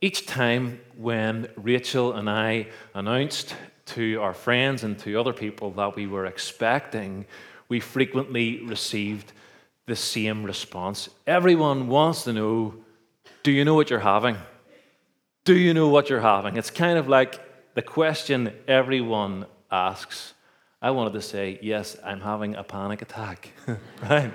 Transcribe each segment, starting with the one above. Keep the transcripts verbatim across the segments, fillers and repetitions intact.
each time when Rachel and I announced to our friends and to other people that we were expecting, we frequently received the same response. Everyone wants to know, do you know what you're having? Do you know what you're having? It's kind of like the question everyone asks. I wanted to say, yes, I'm having a panic attack, right?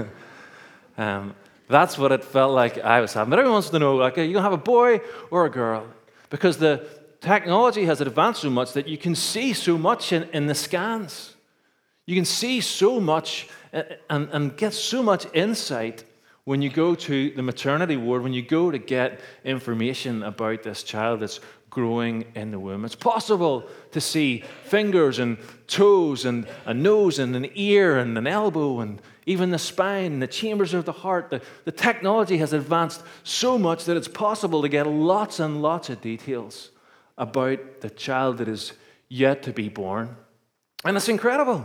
um, that's what it felt like I was having. But everyone wants to know, like, are you going to have a boy or a girl? Because the technology has advanced so much that you can see so much in, in the scans. You can see so much and, and, and get so much insight when you go to the maternity ward, when you go to get information about this child that's growing in the womb. It's possible to see fingers and toes and a nose and an ear and an elbow and even the spine and the chambers of the heart. The, the technology has advanced so much that it's possible to get lots and lots of details about the child that is yet to be born. And it's incredible.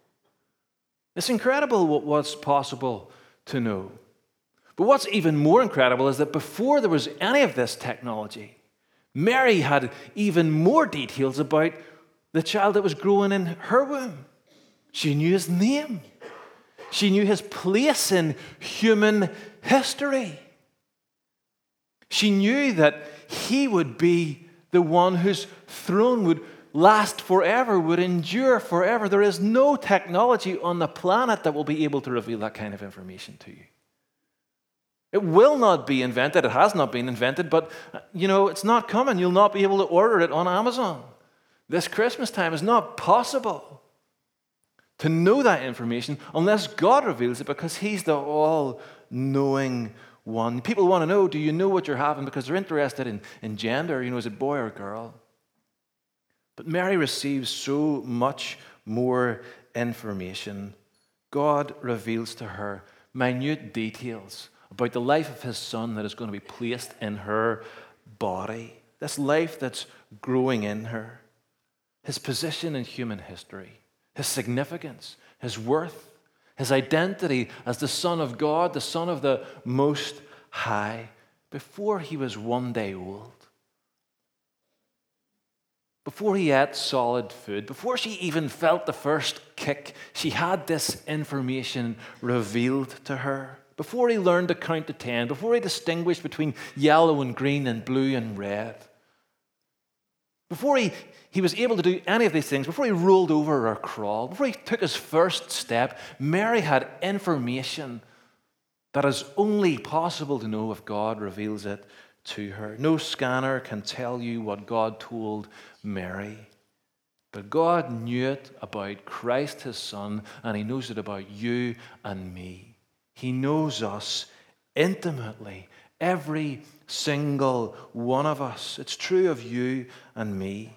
It's incredible what was possible to know. But what's even more incredible is that before there was any of this technology, Mary had even more details about the child that was growing in her womb. She knew his name. She knew his place in human history. She knew that he would be the one whose throne would last forever, would endure forever. There is no technology on the planet that will be able to reveal that kind of information to you. It will not be invented. It has not been invented, but, you know, it's not coming. You'll not be able to order it on Amazon. This Christmas time is not possible to know that information unless God reveals it, because he's the all-knowing one. People want to know, do you know what you're having? Because they're interested in, in gender. You know, is it boy or girl? But Mary receives so much more information. God reveals to her minute details about the life of his son that is going to be placed in her body, this life that's growing in her, his position in human history, his significance, his worth, his identity as the Son of God, the Son of the Most High, before he was one day old, before he ate solid food, before she even felt the first kick, she had this information revealed to her. Before he learned to count to ten, before he distinguished between yellow and green and blue and red, before he, he was able to do any of these things, before he rolled over or crawled, before he took his first step, Mary had information that is only possible to know if God reveals it to her. No scanner can tell you what God told Mary, but God knew it about Christ, his son, and he knows it about you and me. He knows us intimately, every single one of us. It's true of you and me.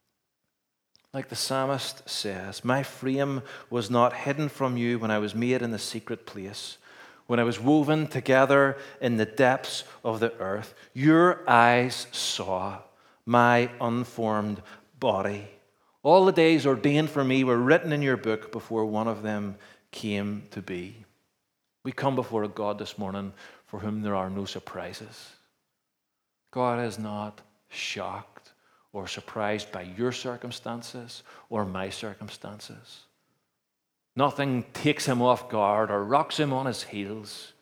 Like the psalmist says, my frame was not hidden from you when I was made in the secret place, when I was woven together in the depths of the earth. Your eyes saw my unformed body. All the days ordained for me were written in your book before one of them came to be. We come before a God this morning for whom there are no surprises. God is not shocked or surprised by your circumstances or my circumstances. Nothing takes him off guard or rocks him on his heels.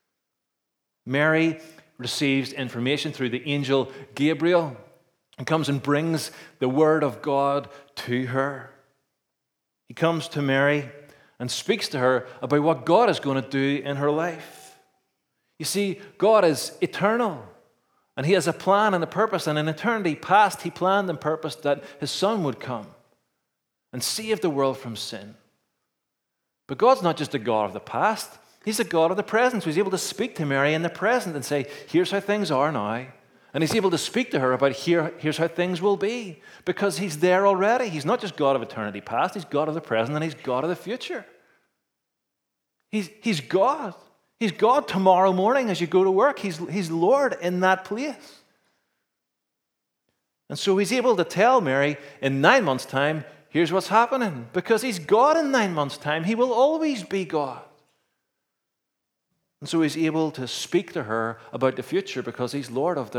Mary receives information through the angel Gabriel and comes and brings the word of God to her. He comes to Mary and speaks to her about what God is going to do in her life. You see, God is eternal, and he has a plan and a purpose, and in eternity past, he planned and purposed that his son would come and save the world from sin. But God's not just a God of the past, he's a God of the present, so he's able to speak to Mary in the present and say, here's how things are now. And he's able to speak to her about here, here's how things will be, because he's there already. He's not just God of eternity past, he's God of the present, and he's God of the future. He's, he's God. He's God tomorrow morning as you go to work. He's, he's Lord in that place. And so he's able to tell Mary in nine months' time, here's what's happening. Because he's God in nine months' time, he will always be God. And so he's able to speak to her about the future because he's Lord of the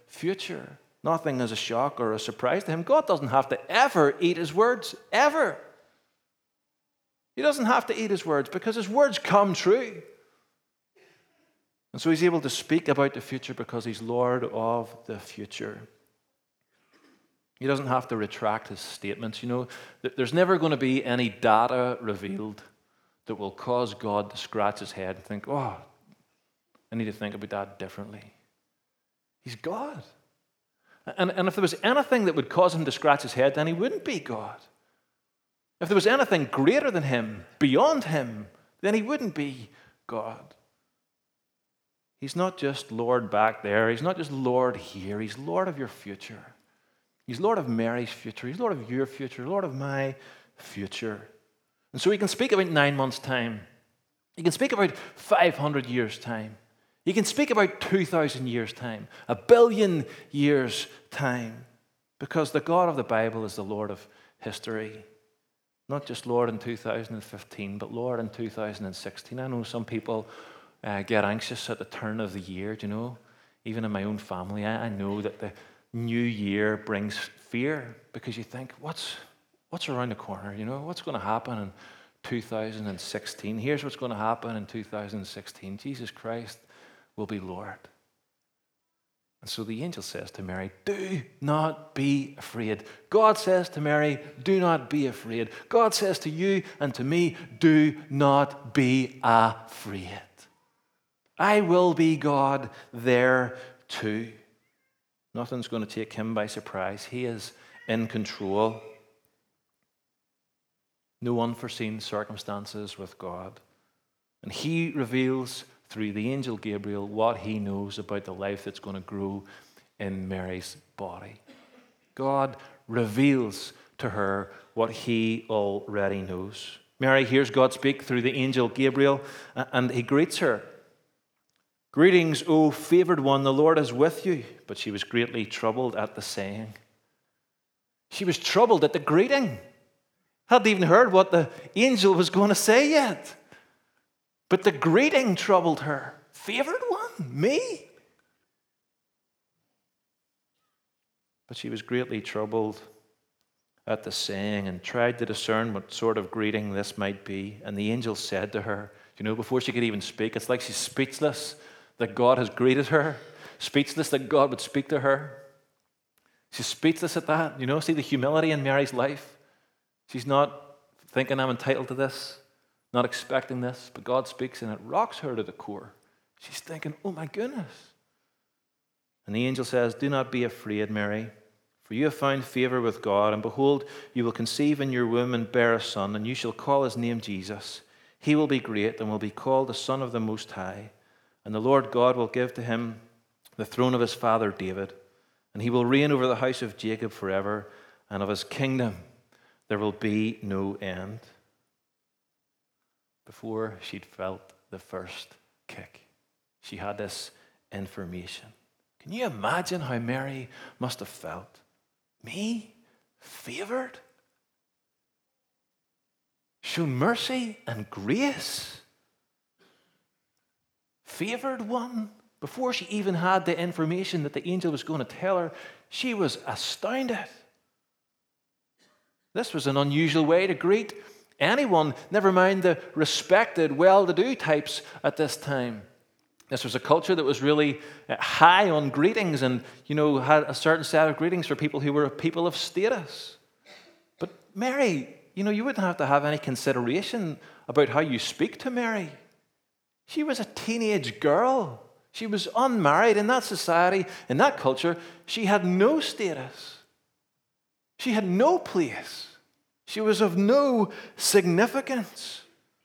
future. Nothing is a shock or a surprise to him. God doesn't have to ever eat his words, ever. He doesn't have to eat his words because his words come true. And so he's able to speak about the future because he's Lord of the future. He doesn't have to retract his statements. You know, there's never going to be any data revealed that will cause God to scratch his head and think, oh, I need to think about that differently. He's God. And, and if there was anything that would cause him to scratch his head, then he wouldn't be God. If there was anything greater than him, beyond him, then he wouldn't be God. He's not just Lord back there. He's not just Lord here. He's Lord of your future. He's Lord of Mary's future. He's Lord of your future, Lord of my future. And so he can speak about nine months' time. He can speak about five hundred years' time. He can speak about two thousand years' time, a billion years' time, because the God of the Bible is the Lord of history. Not just Lord in two thousand fifteen, but Lord in two thousand sixteen. I know some people uh, get anxious at the turn of the year, do you know? Even in my own family, I, I know that the new year brings fear because you think, what's, what's around the corner, you know? What's going to happen in two thousand sixteen? Here's what's going to happen in two thousand sixteen. Jesus Christ will be Lord. And so the angel says to Mary, do not be afraid. God says to Mary, do not be afraid. God says to you and to me, do not be afraid. I will be God there too. Nothing's going to take him by surprise. He is in control. No unforeseen circumstances with God. And he reveals through the angel Gabriel what he knows about the life that's going to grow in Mary's body. God reveals to her what he already knows. Mary hears God speak through the angel Gabriel, and he greets her. Greetings, O favored one, the Lord is with you. But she was greatly troubled at the saying. She was troubled at the greeting. Hadn't even heard what the angel was going to say yet. But the greeting troubled her. Favored one? Me? But she was greatly troubled at the saying and tried to discern what sort of greeting this might be. And the angel said to her, you know, before she could even speak, it's like she's speechless that God has greeted her. Speechless that God would speak to her. She's speechless at that. You know, see the humility in Mary's life. She's not thinking I'm entitled to this. Not expecting this, but God speaks and it rocks her to the core. She's thinking, oh my goodness. And the angel says, do not be afraid, Mary, for you have found favor with God, and behold, you will conceive in your womb and bear a son, and you shall call his name Jesus. He will be great and will be called the Son of the Most High. And the Lord God will give to him the throne of his father David, and he will reign over the house of Jacob forever, and of his kingdom there will be no end. Before she'd felt the first kick, she had this information. Can you imagine how Mary must have felt? Me? Favored? Shown mercy and grace? Favored one? Before she even had the information that the angel was going to tell her, she was astounded. This was an unusual way to greet anyone, never mind the respected, well-to-do types at this time. This was a culture that was really high on greetings and, you know, had a certain set of greetings for people who were people of status. But Mary, you know, you wouldn't have to have any consideration about how you speak to Mary. She was a teenage girl. She was unmarried in that society, in that culture. She had no status. She had no place. She was of no significance.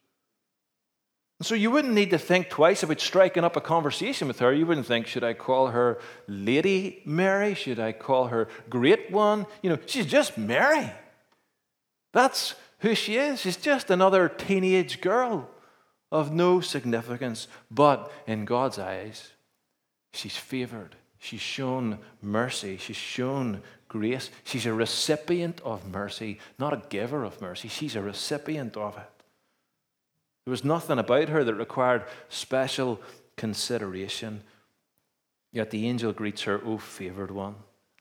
So you wouldn't need to think twice about striking up a conversation with her. You wouldn't think, should I call her Lady Mary? Should I call her Great One? You know, she's just Mary. That's who she is. She's just another teenage girl of no significance. But in God's eyes, she's favored. She's shown mercy. She's shown grace. She's a recipient of mercy, not a giver of mercy. She's a recipient of it. There was nothing about her that required special consideration. Yet the angel greets her, "O favored one."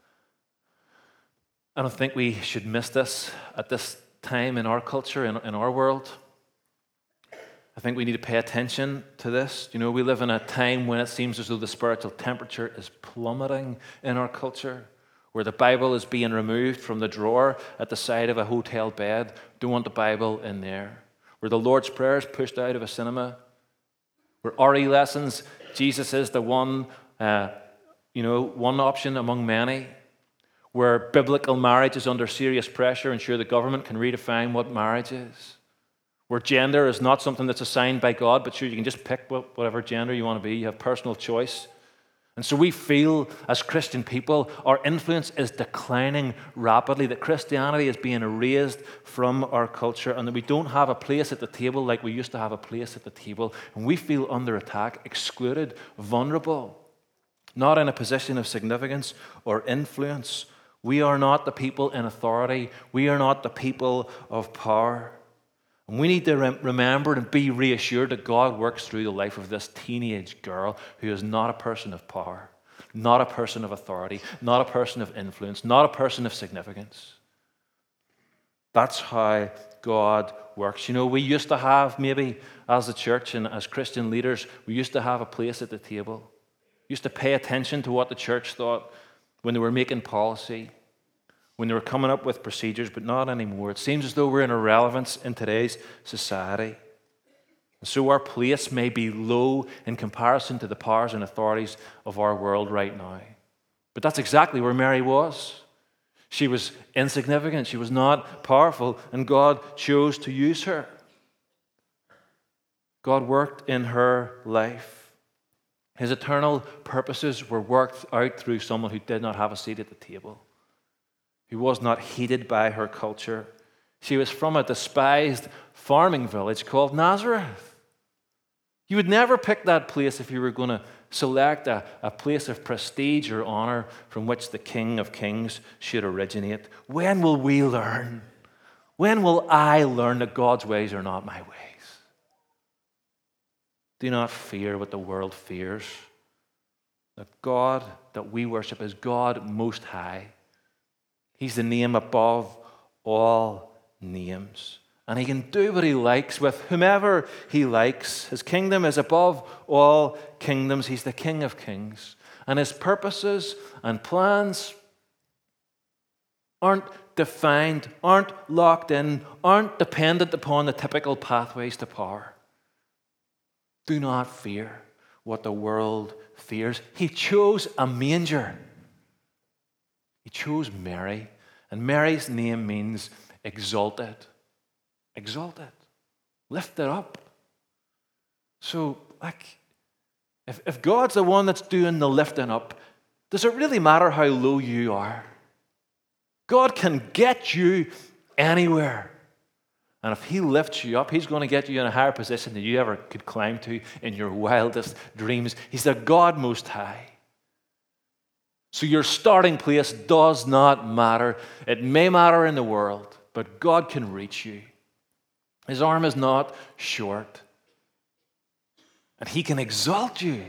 I don't think we should miss this at this time in our culture, in, in our world. I think we need to pay attention to this. You know, we live in a time when it seems as though the spiritual temperature is plummeting in our culture, where the Bible is being removed from the drawer at the side of a hotel bed. Don't want the Bible in there. Where the Lord's Prayer is pushed out of a cinema. Where R E lessons, Jesus is the one, uh, you know, one option among many. Where biblical marriage is under serious pressure, ensure the government can redefine what marriage is. Where gender is not something that's assigned by God, but sure, you can just pick whatever gender you want to be. You have personal choice. And so we feel, as Christian people, our influence is declining rapidly, that Christianity is being erased from our culture, and that we don't have a place at the table like we used to have a place at the table. And we feel under attack, excluded, vulnerable, not in a position of significance or influence. We are not the people in authority. We are not the people of power. And we need to rem- remember and be reassured that God works through the life of this teenage girl who is not a person of power, not a person of authority, not a person of influence, not a person of significance. That's how God works. You know, we used to have, maybe as a church and as Christian leaders, we used to have a place at the table. We used to pay attention to what the church thought when they were making policy, when they were coming up with procedures, but not anymore. It seems as though we're in irrelevance in today's society. And so our place may be low in comparison to the powers and authorities of our world right now. But that's exactly where Mary was. She was insignificant. She was not powerful, and God chose to use her. God worked in her life. His eternal purposes were worked out through someone who did not have a seat at the table, who was not heeded by her culture. She was from a despised farming village called Nazareth. You would never pick that place if you were going to select a, a place of prestige or honor from which the King of Kings should originate. When will we learn? When will I learn that God's ways are not my ways? Do not fear what the world fears. The God that we worship is God Most High. He's the name above all names. And he can do what he likes with whomever he likes. His kingdom is above all kingdoms. He's the King of Kings. And his purposes and plans aren't defined, aren't locked in, aren't dependent upon the typical pathways to power. Do not fear what the world fears. He chose a manger. He chose Mary. And Mary's name means exalted. Exalted. Lifted up. So, like, if, if God's the one that's doing the lifting up, does it really matter how low you are? God can get you anywhere. And if he lifts you up, he's going to get you in a higher position than you ever could climb to in your wildest dreams. He's the God Most High. So your starting place does not matter. It may matter in the world, but God can reach you. His arm is not short. And he can exalt you.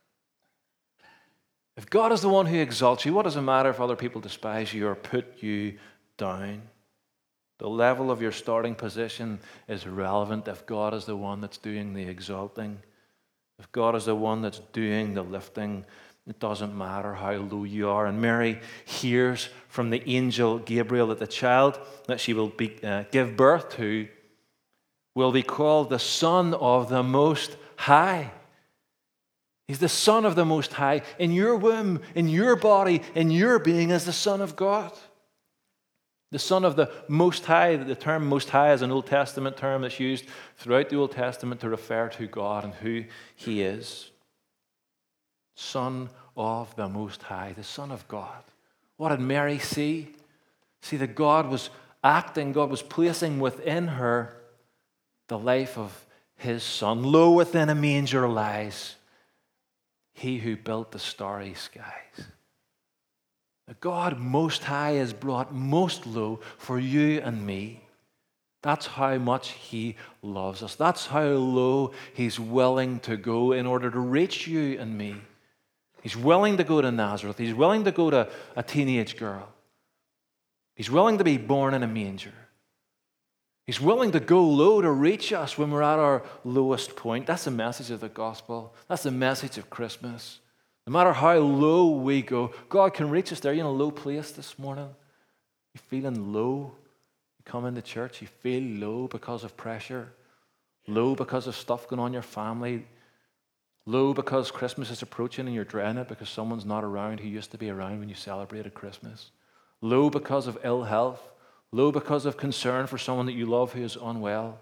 If God is the one who exalts you, what does it matter if other people despise you or put you down? The level of your starting position is irrelevant if God is the one that's doing the exalting. If God is the one that's doing the lifting, it doesn't matter how low you are. And Mary hears from the angel Gabriel that the child that she will be, uh, give birth to will be called the Son of the Most High. He's the Son of the Most High. In your womb, in your body, in your being is the Son of God. The Son of the Most High. The term Most High is an Old Testament term that's used throughout the Old Testament to refer to God and who he is. Son of the Most High, the Son of God. What did Mary see? See that God was acting, God was placing within her the life of his Son. Lo, within a manger lies he who built the starry skies. The God Most High is brought most low for you and me. That's how much he loves us. That's how low he's willing to go in order to reach you and me. He's willing to go to Nazareth. He's willing to go to a teenage girl. He's willing to be born in a manger. He's willing to go low to reach us when we're at our lowest point. That's the message of the gospel. That's the message of Christmas. No matter how low we go, God can reach us there. You're in a low place this morning. You're feeling low. You come into church, you feel low because of pressure, low because of stuff going on in your family, low because Christmas is approaching and you're dreading it because someone's not around who used to be around when you celebrated Christmas, low because of ill health, low because of concern for someone that you love who is unwell,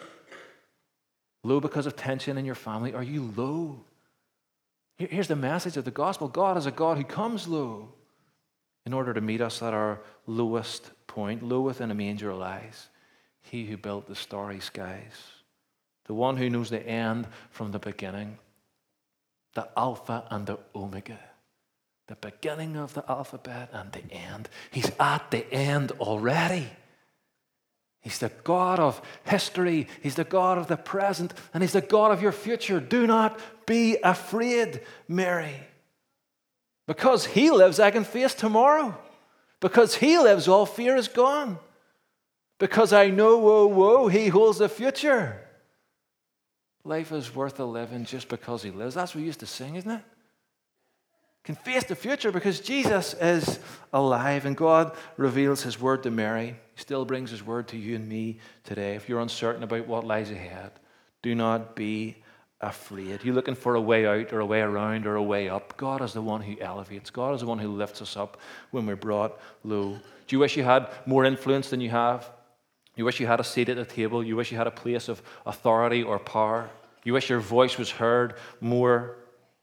low because of tension in your family. Are you low? Here's the message of the gospel. God is a God who comes low in order to meet us at our lowest point. Low within a manger lies He who built the starry skies, the one who knows the end from the beginning, the Alpha and the Omega, the beginning of the alphabet and the end. He's at the end already. He's the God of history. He's the God of the present. And He's the God of your future. Do not be afraid, Mary. Because He lives, I can face tomorrow. Because He lives, all fear is gone. Because I know, whoa, whoa, He holds the future. Life is worth a living just because He lives. That's what we used to sing, isn't it? Can face the future because Jesus is alive and God reveals His word to Mary. He still brings His word to you and me today. If you're uncertain about what lies ahead, do not be afraid. You're looking for a way out or a way around or a way up. God is the one who elevates. God is the one who lifts us up when we're brought low. Do you wish you had more influence than you have? You wish you had a seat at the table. You wish you had a place of authority or power. You wish your voice was heard more.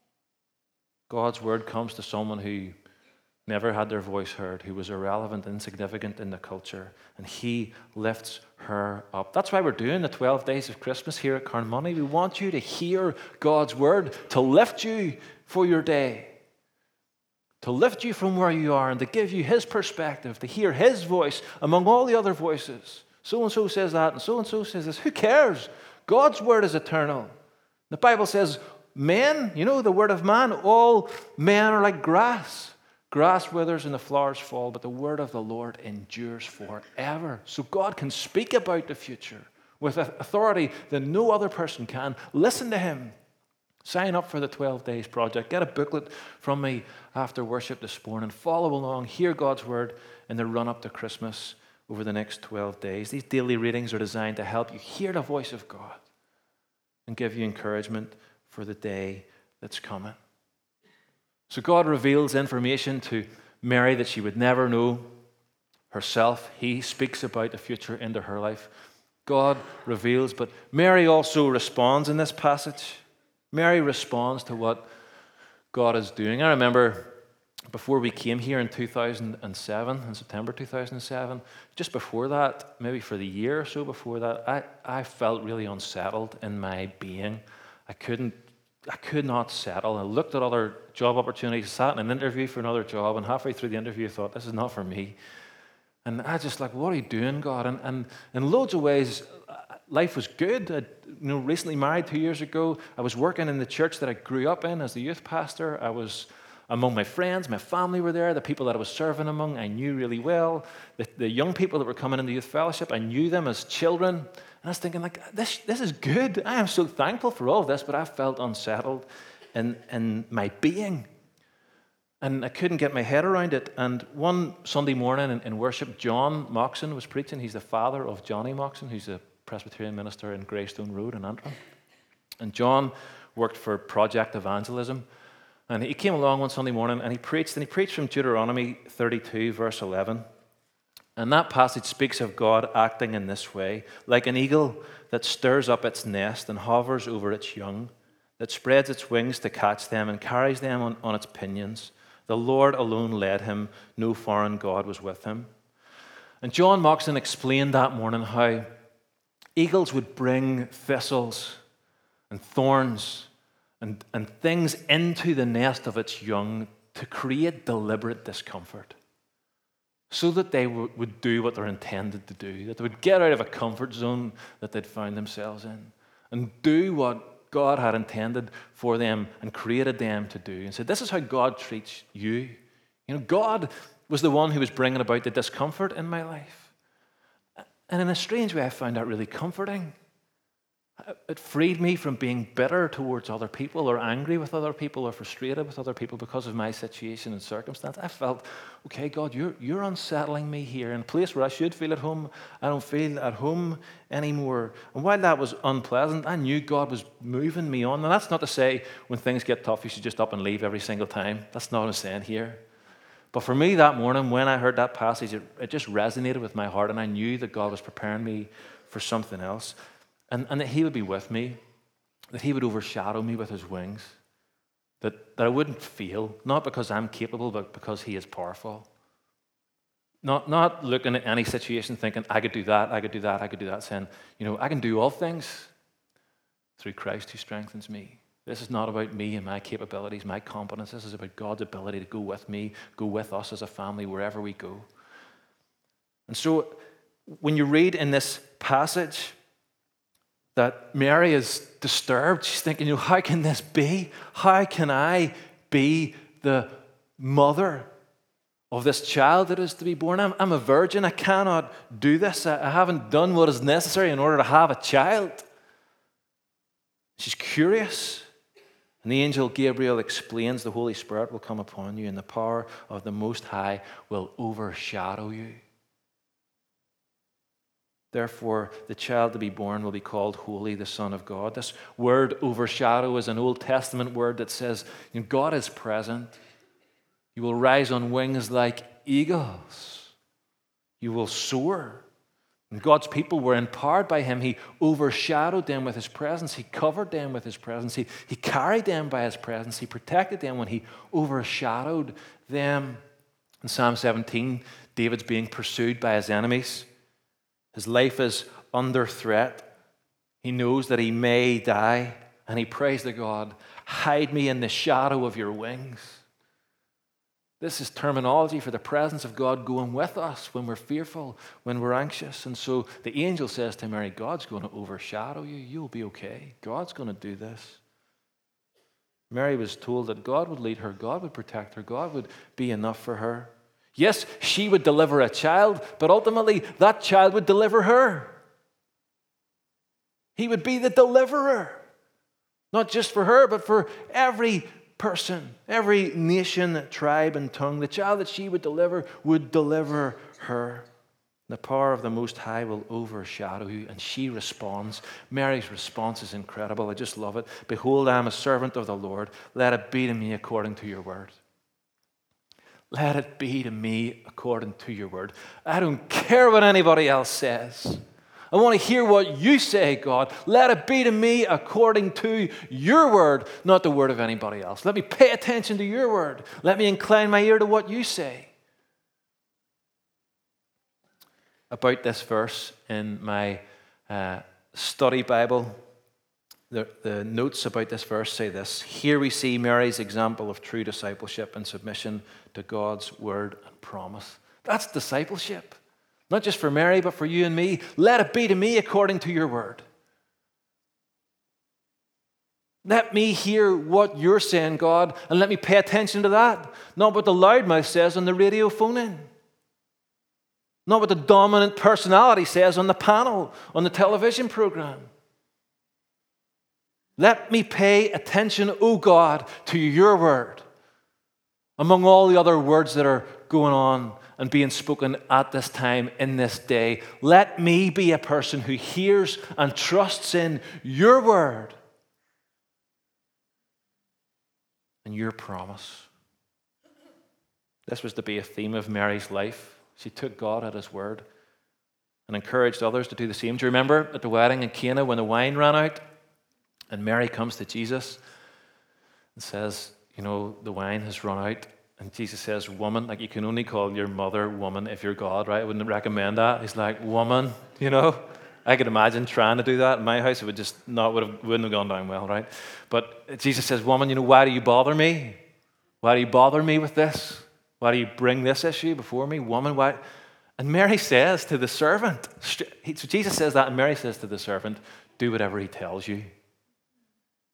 God's word comes to someone who never had their voice heard, who was irrelevant, insignificant in the culture, and He lifts her up. That's why we're doing the twelve days of Christmas here at Carnmoney. We want you to hear God's word, to lift you for your day, to lift you from where you are and to give you His perspective, to hear His voice among all the other voices. So-and-so says that and so-and-so says this. Who cares? God's word is eternal. The Bible says, men, you know, the word of man, all men are like grass. Grass withers and the flowers fall, but the word of the Lord endures forever. So God can speak about the future with authority that no other person can. Listen to Him. Sign up for the twelve days project. Get a booklet from me after worship this morning. Follow along. Hear God's word in the run-up to Christmas over the next twelve days. These daily readings are designed to help you hear the voice of God and give you encouragement for the day that's coming. So God reveals information to Mary that she would never know herself. He speaks about the future into her life. God reveals, but Mary also responds in this passage. Mary responds to what God is doing. I remember before we came here in two thousand seven, in September two thousand seven, just before that, maybe for the year or so before that, I, I felt really unsettled in my being. I couldn't, I could not settle. I looked at other job opportunities, sat in an interview for another job, and halfway through the interview, I thought, this is not for me. And I just like, what are you doing, God? And, and in loads of ways, life was good. I, you know, recently married two years ago. I was working in the church that I grew up in as the youth pastor. I was among my friends, my family were there, the people that I was serving among, I knew really well. The, the young people that were coming into youth fellowship, I knew them as children. And I was thinking, like, this, this is good. I am so thankful for all of this, but I felt unsettled in, in my being. And I couldn't get my head around it. And one Sunday morning in, in worship, John Moxon was preaching. He's the father of Johnny Moxon, who's a Presbyterian minister in Greystone Road in Antrim. And John worked for Project Evangelism. And he came along one Sunday morning and he preached, and he preached from Deuteronomy thirty-two, verse eleven. And that passage speaks of God acting in this way, like an eagle that stirs up its nest and hovers over its young, that spreads its wings to catch them and carries them on, on its pinions. The Lord alone led him, no foreign god was with him. And John Moxon explained that morning how eagles would bring thistles and thorns And, and things into the nest of its young to create deliberate discomfort so that they w- would do what they're intended to do, that they would get out of a comfort zone that they'd found themselves in and do what God had intended for them and created them to do. And said, this is how God treats you. You know, God was the one who was bringing about the discomfort in my life. And in a strange way, I found that really comforting. It freed me from being bitter towards other people or angry with other people or frustrated with other people because of my situation and circumstance. I felt, okay, God, you're, you're unsettling me here in a place where I should feel at home. I don't feel at home anymore. And while that was unpleasant, I knew God was moving me on. And that's not to say when things get tough, you should just up and leave every single time. That's not what I'm saying here. But for me that morning, when I heard that passage, it, it just resonated with my heart, and I knew that God was preparing me for something else. And, and that he would be with me, that he would overshadow me with his wings, that, that I wouldn't fail, not because I'm capable, but because he is powerful. Not, not looking at any situation thinking, I could do that, I could do that, I could do that, saying, you know, I can do all things through Christ who strengthens me. This is not about me and my capabilities, my competence. This is about God's ability to go with me, go with us as a family, wherever we go. And so when you read in this passage, that Mary is disturbed. She's thinking, you know, how can this be? How can I be the mother of this child that is to be born? I'm, I'm a virgin. I cannot do this. I, I haven't done what is necessary in order to have a child. She's curious. And the angel Gabriel explains the Holy Spirit will come upon you and the power of the Most High will overshadow you. Therefore, the child to be born will be called Holy, the Son of God. This word overshadow is an Old Testament word that says, you know, God is present. You will rise on wings like eagles. You will soar. And God's people were empowered by him. He overshadowed them with his presence. He covered them with his presence. He, he carried them by his presence. He protected them when he overshadowed them. In Psalm seventeen, David's being pursued by his enemies. His life is under threat. He knows that he may die, and he prays to God, hide me in the shadow of your wings. This is terminology for the presence of God going with us when we're fearful, when we're anxious. And so the angel says to Mary, God's going to overshadow you. You'll be okay. God's going to do this. Mary was told that God would lead her, God would protect her, God would be enough for her. Yes, she would deliver a child, but ultimately that child would deliver her. He would be the deliverer, not just for her, but for every person, every nation, tribe, and tongue. The child that she would deliver would deliver her. The power of the Most High will overshadow you, and she responds. Mary's response is incredible. I just love it. Behold, I am a servant of the Lord. Let it be to me according to your word. Let it be to me according to your word. I don't care what anybody else says. I want to hear what you say, God. Let it be to me according to your word, not the word of anybody else. Let me pay attention to your word. Let me incline my ear to what you say. About this verse in my uh, study Bible, The, the notes about this verse say this: here we see Mary's example of true discipleship and submission to God's word and promise. That's discipleship. Not just for Mary, but for you and me. Let it be to me according to your word. Let me hear what you're saying, God, and let me pay attention to that. Not what the loudmouth says on the radio phone-in. Not what the dominant personality says on the panel, on the television program. Let me pay attention, O God, to your word. Among all the other words that are going on and being spoken at this time, in this day, let me be a person who hears and trusts in your word and your promise. This was to be a theme of Mary's life. She took God at his word and encouraged others to do the same. Do you remember at the wedding in Cana when the wine ran out? And Mary comes to Jesus and says, you know, the wine has run out. And Jesus says, woman, like you can only call your mother woman if you're God, right? I wouldn't recommend that. He's like, woman, you know. I could imagine trying to do that in my house. It would just not, would have, wouldn't have gone down well, right? But Jesus says, woman, you know, why do you bother me? Why do you bother me with this? Why do you bring this issue before me? Woman, why? And Mary says to the servant, so Jesus says that, and Mary says to the servant, do whatever he tells you.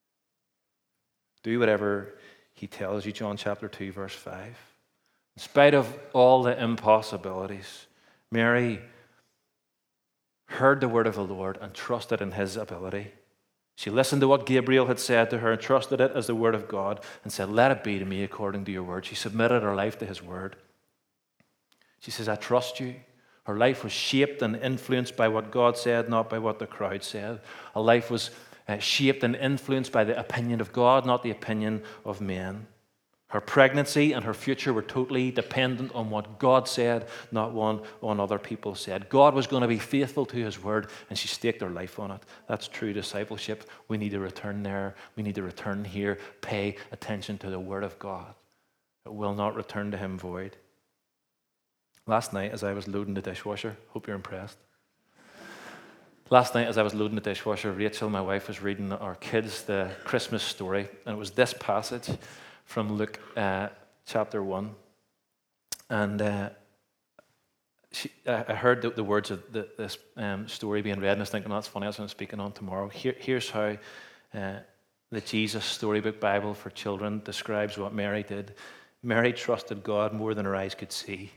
Do whatever he tells you, John chapter two, verse five. In spite of all the impossibilities, Mary heard the word of the Lord and trusted in his ability. She listened to what Gabriel had said to her and trusted it as the word of God and said, let it be to me according to your word. She submitted her life to his word. She says, I trust you. Her life was shaped and influenced by what God said, not by what the crowd said. Her life was uh, shaped and influenced by the opinion of God, not the opinion of men. Her pregnancy and her future were totally dependent on what God said, not one on other people said. God was going to be faithful to his word, and she staked her life on it. That's true discipleship. We need to return there. We need to return here. Pay attention to the word of God. It will not return to him void. Last night, as I was loading the dishwasher, hope you're impressed. Last night, as I was loading the dishwasher, Rachel, my wife, was reading our kids the Christmas story, and it was this passage from Luke uh, chapter one. And uh, she, I heard the, the words of the, this um, story being read, and I was thinking, oh, that's funny, that's what I'm speaking on tomorrow. Here, here's how uh, the Jesus Storybook Bible for children describes what Mary did. Mary trusted God more than her eyes could see.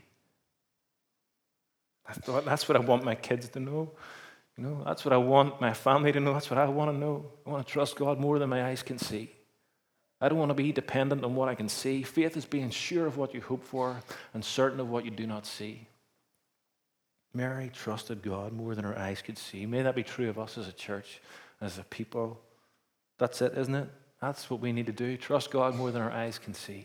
I thought, that's what I want my kids to know. You know, that's what I want my family to know. That's what I want to know. I want to trust God more than my eyes can see. I don't want to be dependent on what I can see. Faith is being sure of what you hope for and certain of what you do not see. Mary trusted God more than her eyes could see. May that be true of us as a church, as a people. That's it, isn't it? That's what we need to do. Trust God more than our eyes can see.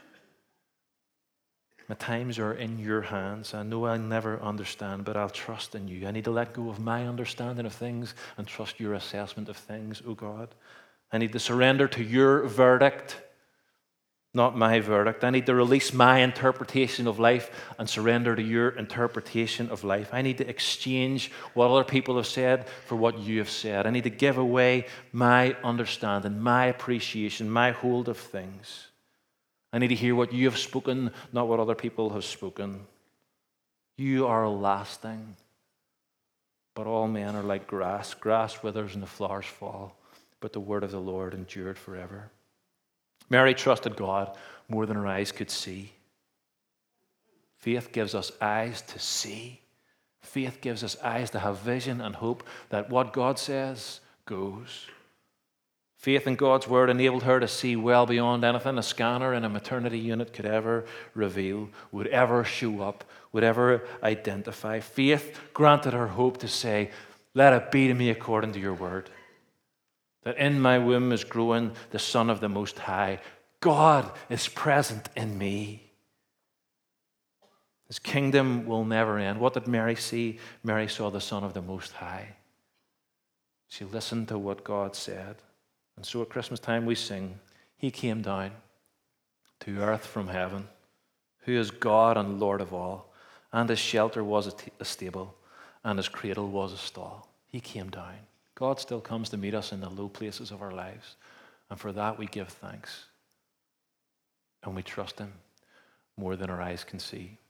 My times are in your hands. I know I'll never understand, but I'll trust in you. I need to let go of my understanding of things and trust your assessment of things, oh God. I need to surrender to your verdict, not my verdict. I need to release my interpretation of life and surrender to your interpretation of life. I need to exchange what other people have said for what you have said. I need to give away my understanding, my appreciation, my hold of things. I need to hear what you have spoken, not what other people have spoken. You are lasting, but all men are like grass. Grass withers and the flowers fall, but the word of the Lord endured forever. Mary trusted God more than her eyes could see. Faith gives us eyes to see. Faith gives us eyes to have vision and hope that what God says goes. Faith in God's word enabled her to see well beyond anything a scanner in a maternity unit could ever reveal, would ever show up, would ever identify. Faith granted her hope to say, let it be to me according to your word. That in my womb is growing the Son of the Most High. God is present in me. His kingdom will never end. What did Mary see? Mary saw the Son of the Most High. She listened to what God said. And so at Christmas time we sing, He came down to earth from heaven, who is God and Lord of all, and His shelter was a, t- a stable, and His cradle was a stall. He came down. God still comes to meet us in the low places of our lives, and for that we give thanks. And we trust Him more than our eyes can see.